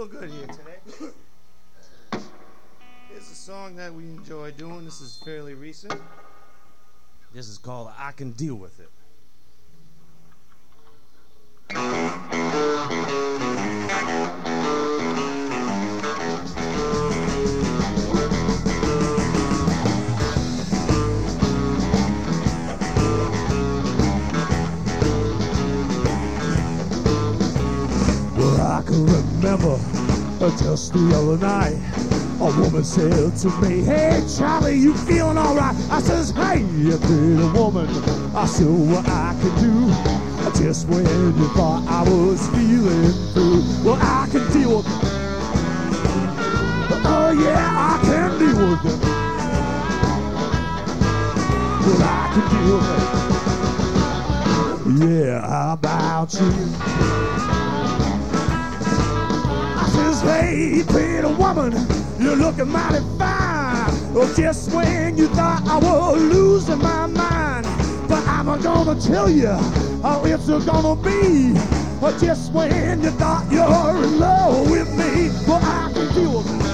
feel good here today. Here's a song that we enjoy doing. This is fairly recent. This is called I Can Deal With It. Well, I can remember just the other night, a woman said to me, "Hey, Charlie, you feeling all right?" I says, "Hey, you pretty woman, I said what I can do. Just when you thought I was feeling through, well, I can deal with it. Oh, yeah, I can deal with it. Well, I can deal with it. Yeah, how about you?" "Hey, pretty woman, you're looking mighty fine. Well, just when you thought I was losing my mind. But I'm gonna tell you how it's gonna be. Just when you thought you're in love with me. Well, I can deal with it.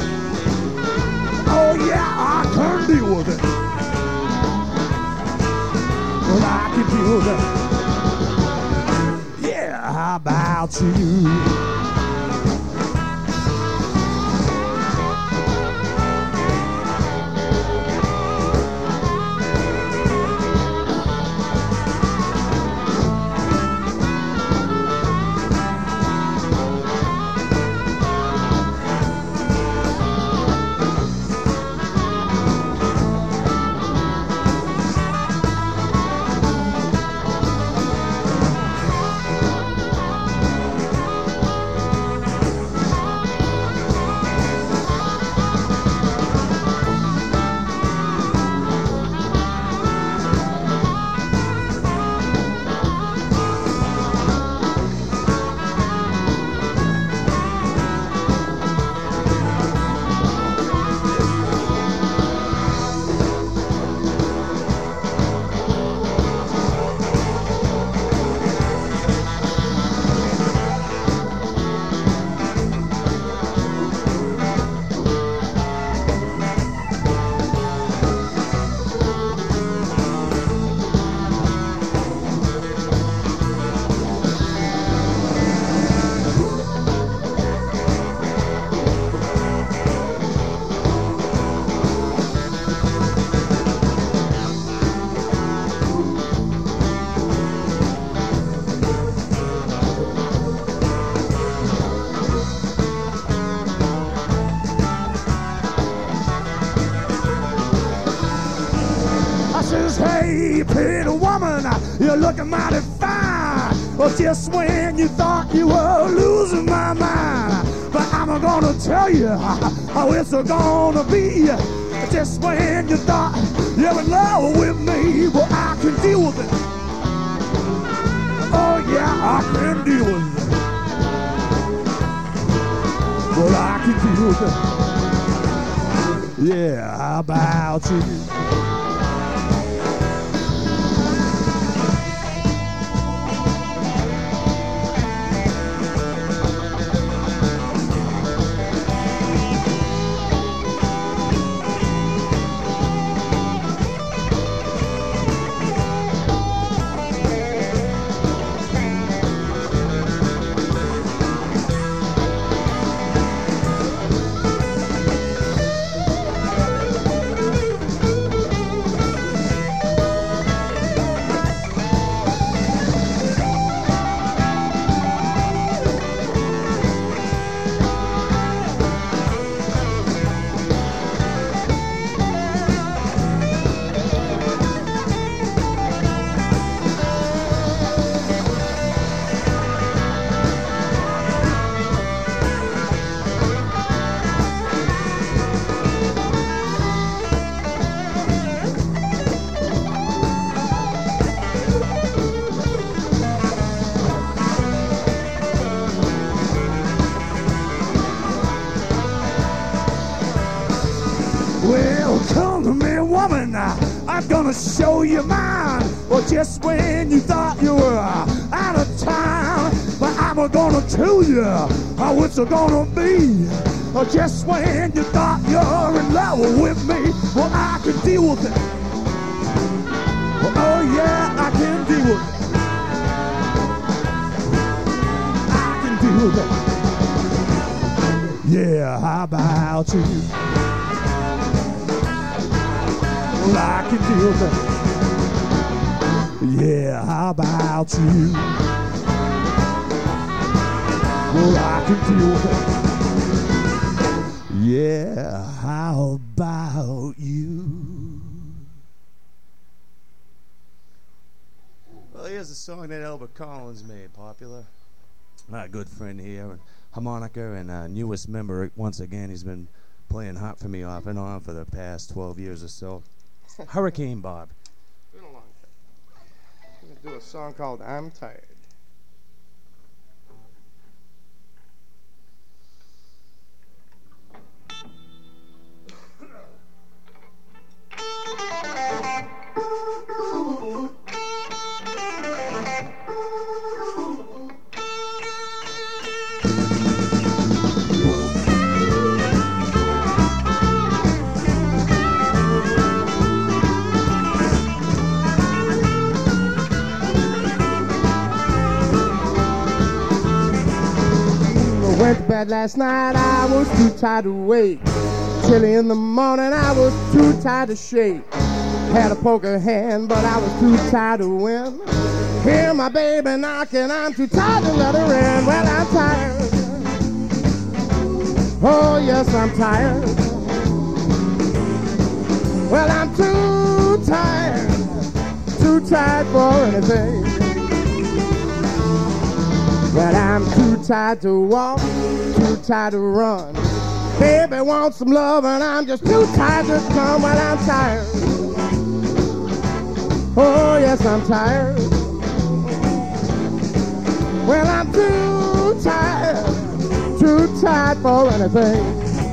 Oh, yeah, I can deal with it. Well, I can deal with it. Yeah, how about you?" "Hey, pretty woman, you're looking mighty fine. Well, just when you thought you were losing my mind. But I'm gonna tell you how it's gonna be. Just when you thought you're in love with me. Well, I can deal with it. Oh, yeah, I can deal with it. Well, I can deal with it. Yeah, how about you?" "Well, come to me, woman, I'm gonna show you mine. Well, just when you thought you were out of time, but I'm gonna tell you how it's gonna be. Just when you thought you're in love with me, well, I can deal with it. Oh yeah, I can deal with it. I can deal with it. Yeah, how about you? Well, I can deal with it. Yeah, how about you? Well, I can deal with it. Yeah, how about you? Well, here's a song that Albert Collins made popular. My good friend here, and harmonica, and newest member. Once again, he's been playing hot for me off and on for the past 12 years or so. Hurricane Bob. It's been a long time. I'm going to do a song called I'm Tired. Went to bed last night, I was too tired to wait. Chilly in the morning, I was too tired to shake. Had a poker hand, but I was too tired to win. Hear my baby knocking, I'm too tired to let her in. Well, I'm tired. Oh, yes, I'm tired. Well, I'm too tired for anything. Well, I'm too tired to walk, too tired to run. Baby wants some love and I'm just too tired to come. Well, I'm tired. Oh, yes, I'm tired. Well, I'm too tired for anything.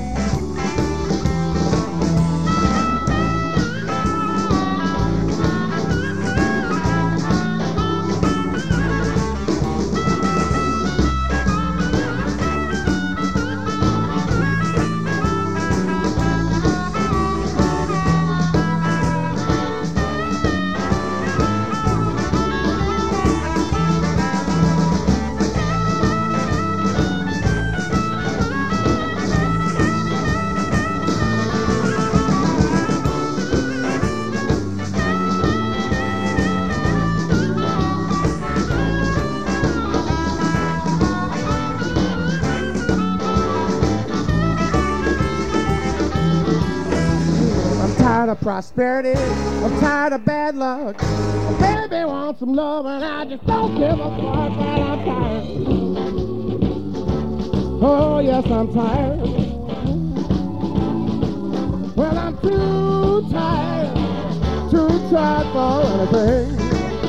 Of prosperity, I'm tired of bad luck. My baby wants some love and I just don't give a fuck. Well, I'm tired. Oh, yes, I'm tired. Well, I'm too tired for anything.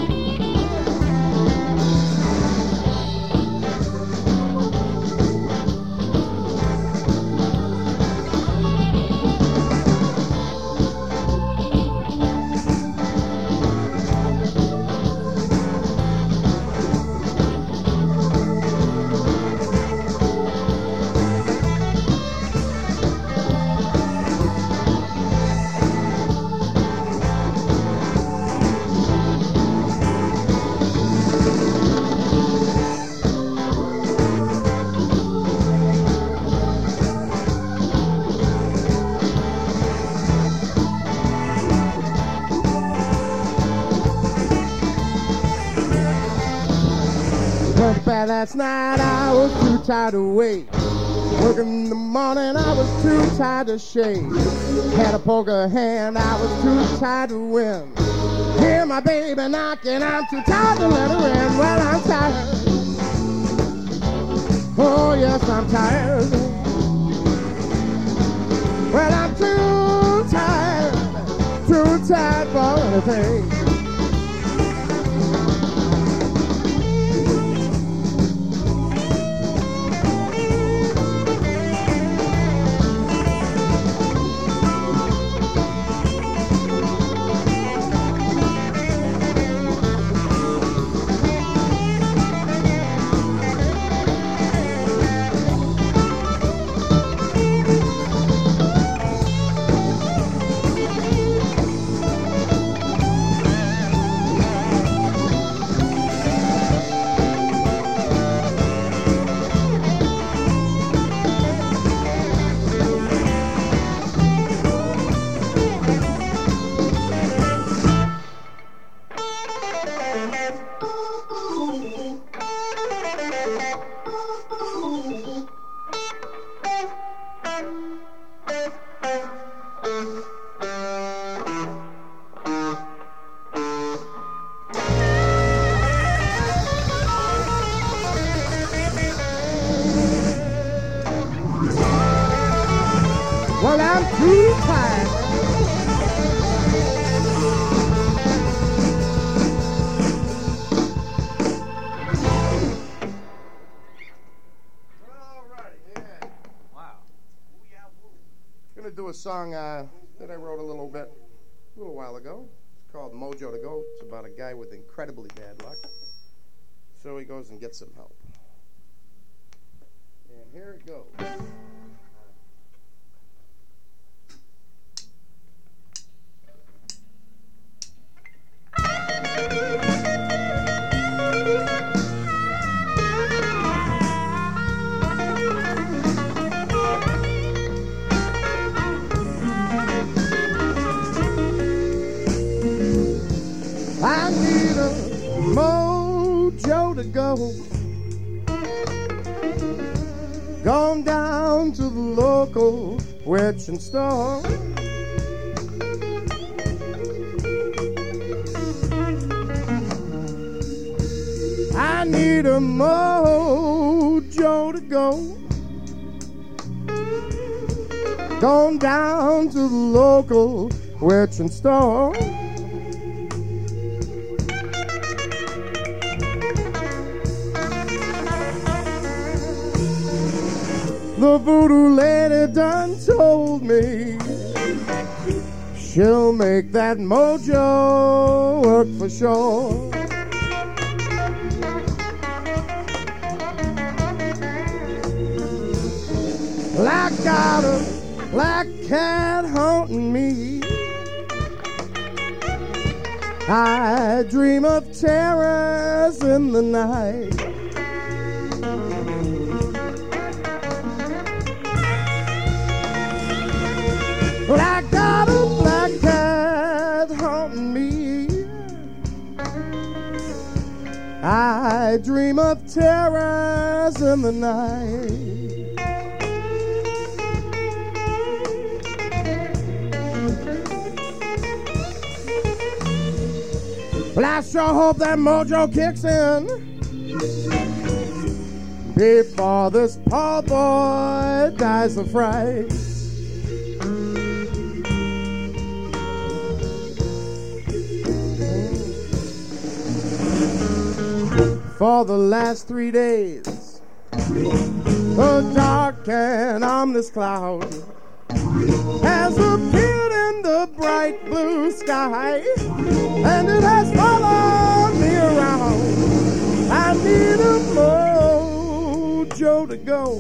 Went to bed last night, I was too tired to wait. Working in the morning, I was too tired to shake. Had a poker hand, I was too tired to win. Hear my baby knocking, I'm too tired to let her in. Well, I'm tired. Oh, yes, I'm tired. Well, I'm too tired for anything. song that I wrote a little while ago. It's called Mojo to Go. It's about a guy with incredibly bad luck. So he goes and gets some help. And here it goes. I need a mojo to go. Gone down to the local witch and store. I need a mojo to go. Gone down to the local witch and store. The voodoo lady done told me she'll make that mojo work for sure. Well, I got a black cat haunting me. I dream of terrors in the night. Well, I got a black cat haunting me. I dream of terrors in the night. Well, I sure hope that mojo kicks in before this poor boy dies of fright. For the last 3 days, a dark and ominous cloud has appeared in the bright blue sky, and it has followed me around. I need a mojo to go.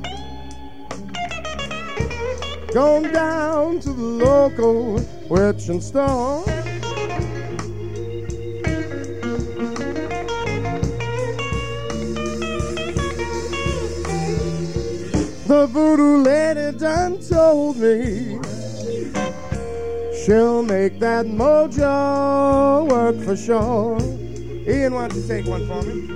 Gone down to the local witch and store. The voodoo lady done told me she'll make that mojo work for sure. Ian, why don't you take one for me?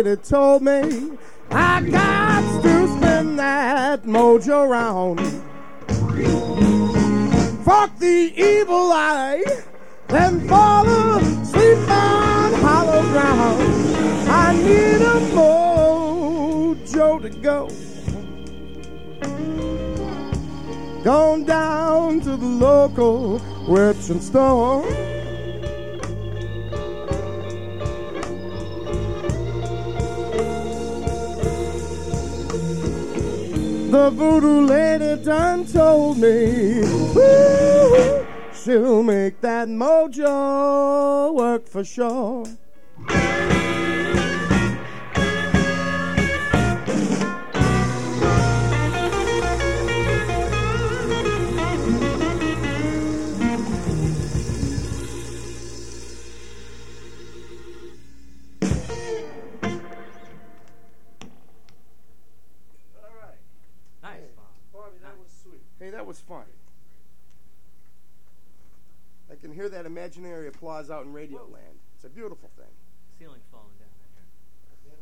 lady told me I got to spin that mojo round. Fuck the evil eye and fall asleep on hollow ground. I need a mojo to go. Gone down to the local merchant store. The voodoo lady done told me, woo, she'll make that mojo work for sure. Hey, that was fun. I can hear that imaginary applause out in Radio Land. It's a beautiful thing. Ceiling's falling down in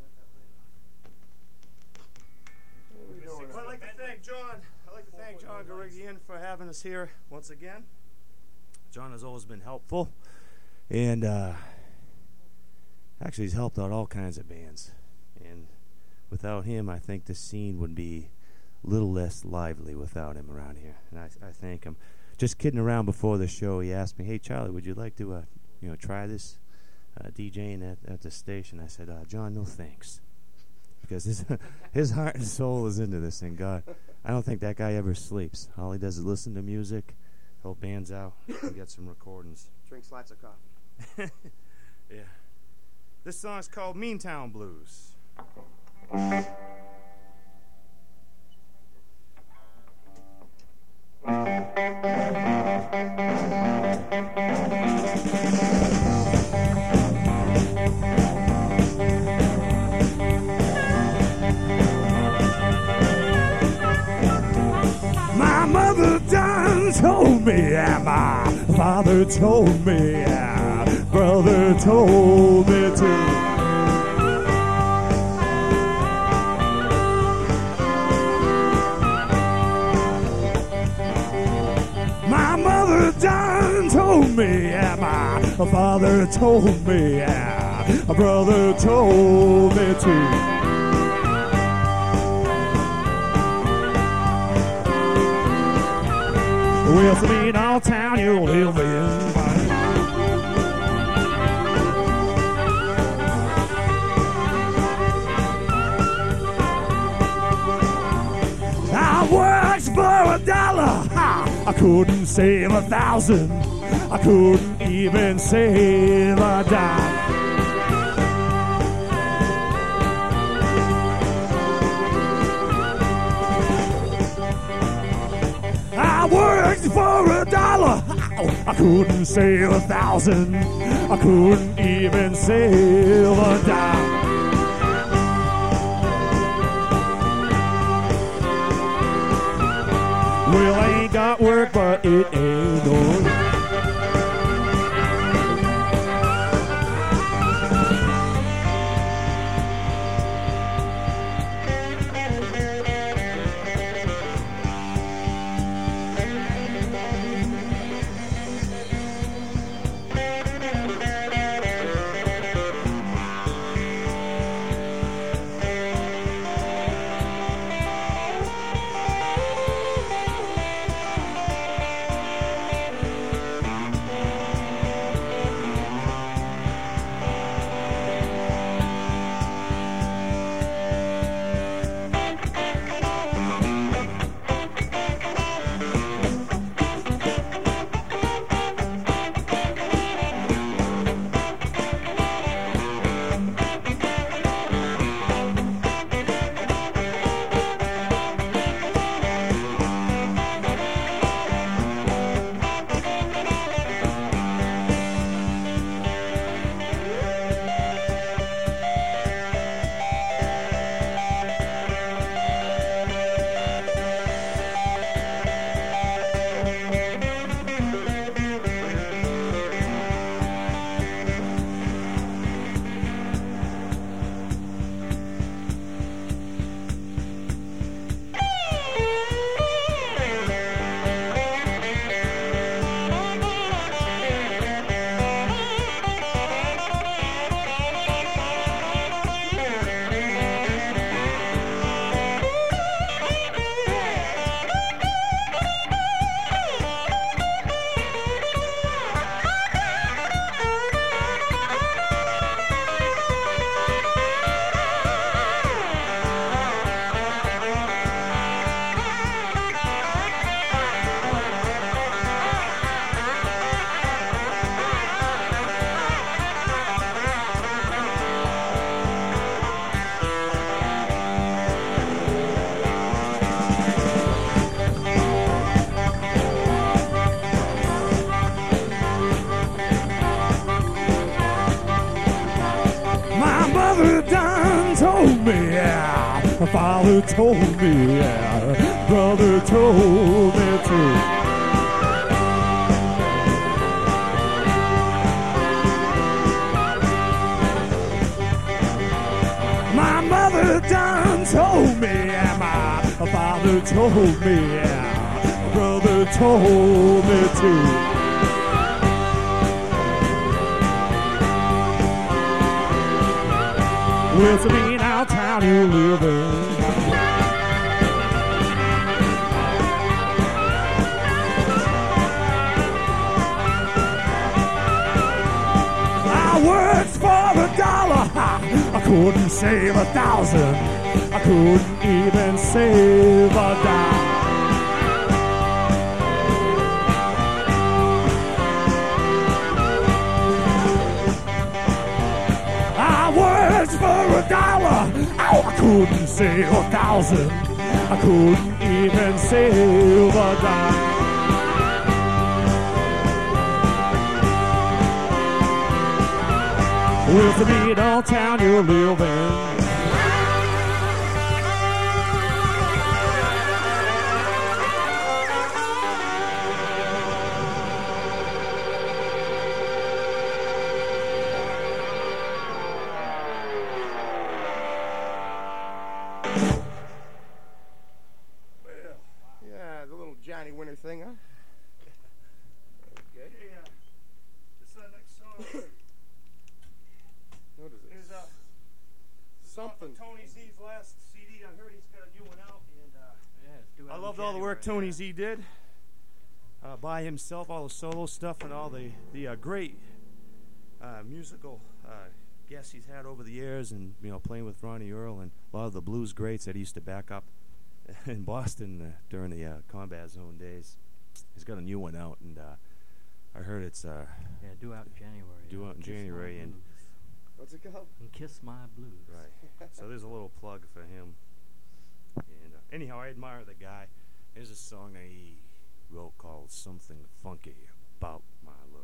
here. Well, I'd like to thank John. I'd like to thank John Garigian for having us here once again. John has always been helpful, and actually he's helped out all kinds of bands. And without him, I think the scene would be little less lively without him around here, and I thank him. Just kidding around before the show, he asked me, "Hey Charlie, would you like to try this DJing at the station?" I said, "John, no thanks," because his heart and soul is into this thing. God, I don't think that guy ever sleeps. All he does is listen to music, help bands out, and get some recordings. Drinks lots of coffee. Yeah. This song's called Meantown Blues. My mother done told me, and my father told me, and brother told me too. My mother done told me, and my father told me, and my brother told me too. Well, for me in all town, you'll live in. I worked for $1. I couldn't save 1,000. I couldn't even save a dime. I worked for $1. I couldn't save 1,000. I couldn't even save a dime. Well, I ain't got work, but it ain't no. father told me, yeah, brother told me too. My mother done told me, and my father told me, yeah, brother told me too. Well, to me now, town you live in. I worked for $1. I couldn't save 1,000. I couldn't even save a dime. I worked for $1. Oh, I couldn't save 1,000. I couldn't even save a dime. Well, to me, downtown you live in. Yeah, the little Johnny Winter thing, huh? Okay. Hey, this next song What is it? is Something. Tony Z's last CD. I heard he's got a new one out, and Yeah, it's due out I in loved all the work January, Tony Z did by himself, all the solo stuff, and all the great musical guests he's had over the years, and playing with Ronnie Earl and a lot of the blues greats that he used to back up in Boston during the Combat Zone days. He's got a new one out, and I heard it's Yeah, due out in January. due out in Kiss My January, and Blues. What's it called? And Kiss My Blues. right. So there's a little plug for him. And anyhow, I admire the guy. There's a song that he wrote called "Something Funky About My Love."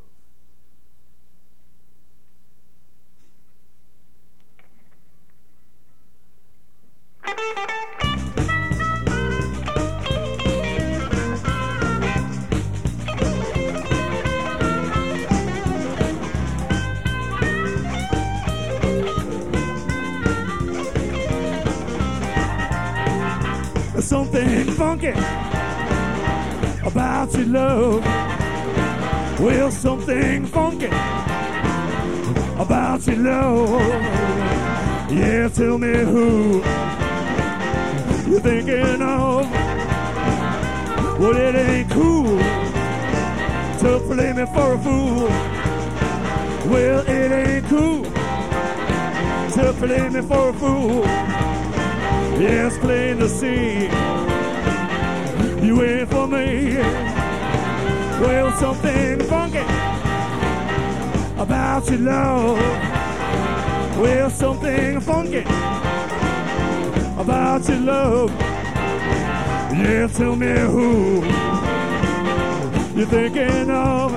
Something funky about your love. Well, something funky about your love. Yeah, tell me who you're thinking of. Well, it ain't cool to play me for a fool. Well, it ain't cool to play me for a fool. Yeah, it's plain to see you ain't for me. Well, something funky about your love. Well, something funky about your love. Yeah, tell me who you're thinking of.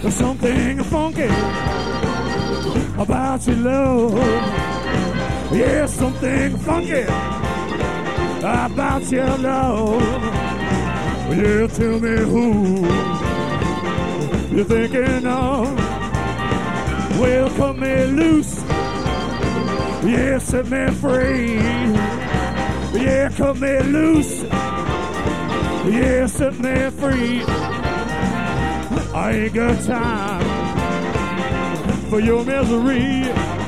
something funky about your love. Yeah, something funky about your love. Yeah, tell me who you're thinking of. Well, cut me loose. Yeah, set me free. Yeah, cut me loose. Yeah, set me free. I ain't got time for your misery.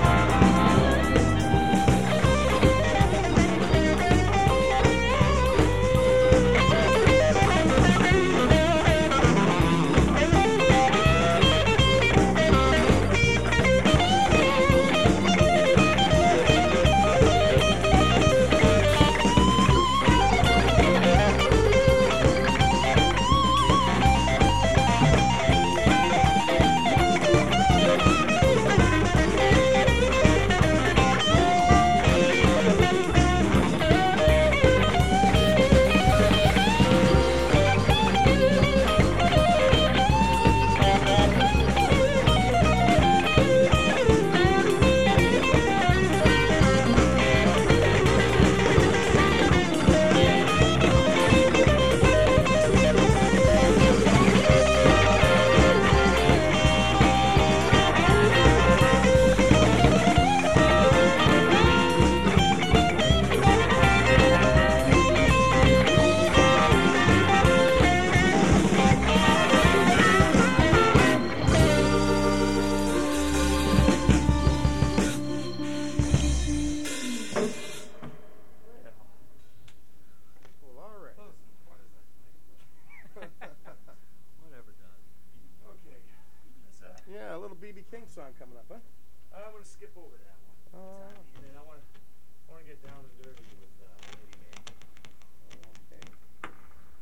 Whatever does. Okay. Yeah, a little B.B. King song coming up, huh? I'm going to skip over that one. And then I want to get down and dirty with Lady May. Okay.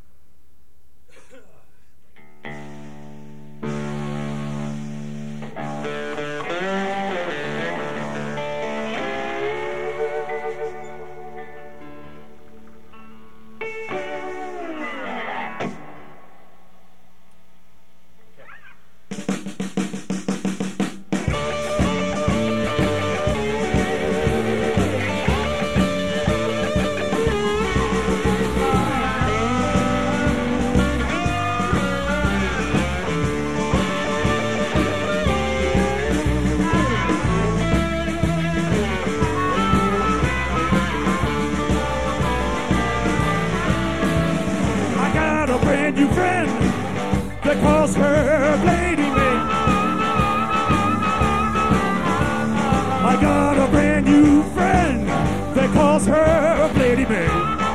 I got a brand new friend that calls her Lady May. I got a brand new friend that calls her Lady May.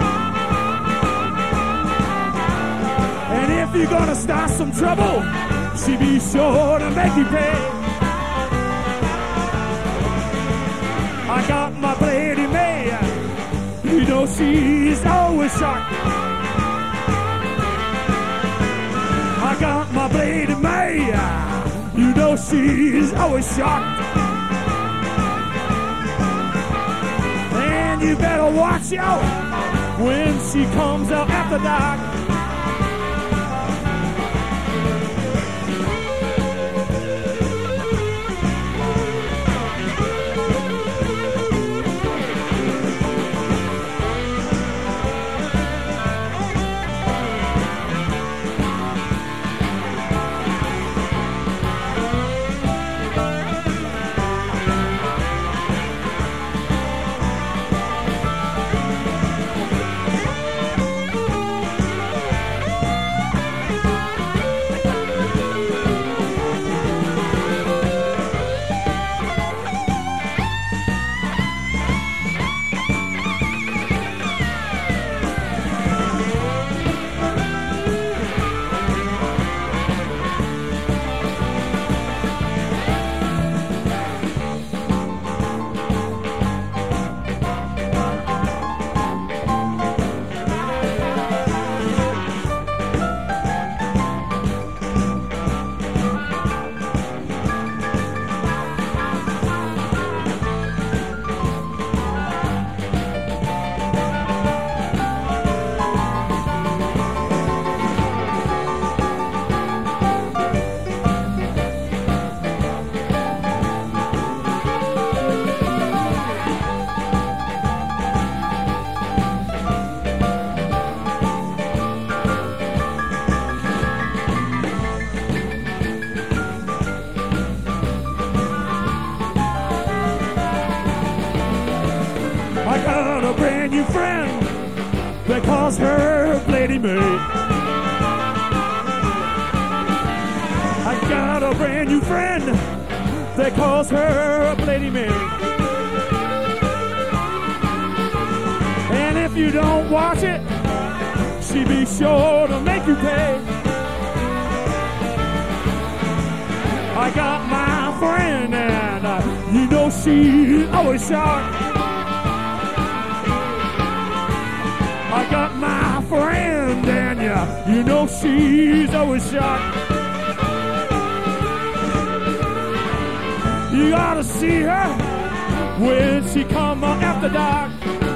And if you're gonna start some trouble, she be sure to make you pay. I got my Lady May, you know she's always sharp. I got my Lady May, you know she's always shocked. And you better watch out when she comes out after dark. new friend. They calls her Lady May. I got a brand new friend. They calls her Lady May. And if you don't watch it, she be sure to make you pay. I got my friend and you know she's always sharp. I got my friend and you know she's always sharp. You ought to see her when she come after dark.